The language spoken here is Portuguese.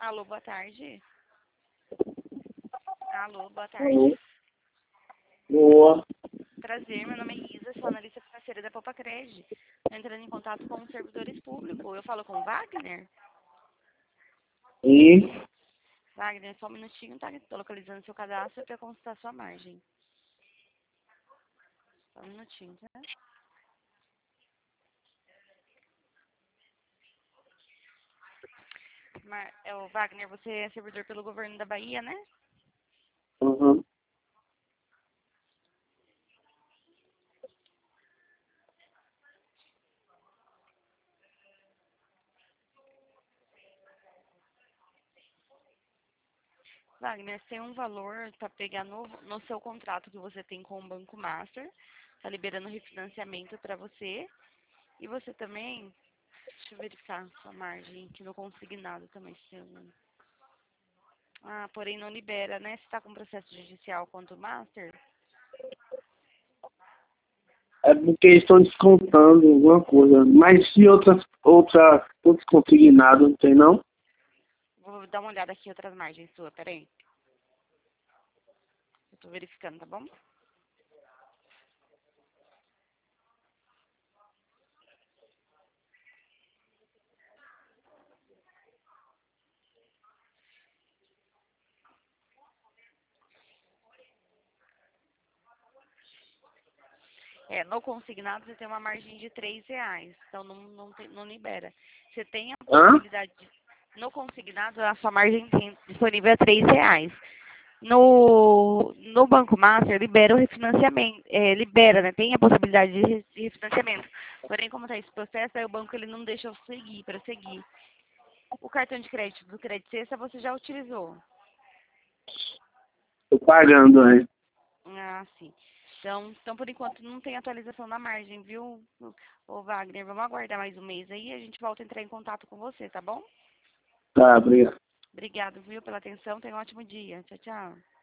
Alô, boa tarde. Alô, boa Alô? tarde. Boa. Prazer, meu nome é Isa, sou analista financeira da Popacred. Tô entrando em contato com os servidores públicos. Eu falo com o Wagner? E Wagner, só um minutinho, tá? Tô localizando seu cadastro para consultar sua margem. Só um minutinho, tá? O Wagner, você é servidor pelo governo da Bahia, né? uhum. Wagner, tem um valor para pegar no seu contrato que você tem com o Banco Master. Tá liberando refinanciamento para você. E você também, deixa eu verificar sua margem aqui no consignado também. Porém não libera, né? Você está com processo judicial contra o Master? É porque eles estão descontando alguma coisa. Mas se outros consignados, não tem não? Vou dar uma olhada aqui em outras margens sua, peraí. Eu tô verificando, tá bom? No consignado você tem uma margem de R$ 3, então não libera. Você tem a Hã? possibilidade no consignado, a sua margem disponível é R$ 3. No Banco Master libera o refinanciamento, libera, né? Tem a possibilidade de refinanciamento. Porém, como está esse processo, aí o banco ele não deixa eu prosseguir. O cartão de crédito do Crédito Sexta você já utilizou? Tô pagando, né? Ah, sim. Então, por enquanto, não tem atualização na margem, viu, ô Wagner? Vamos aguardar mais um mês aí e a gente volta a entrar em contato com você, tá bom? Tá, obrigado. Obrigado, viu, pela atenção. Tenha um ótimo dia. Tchau, tchau.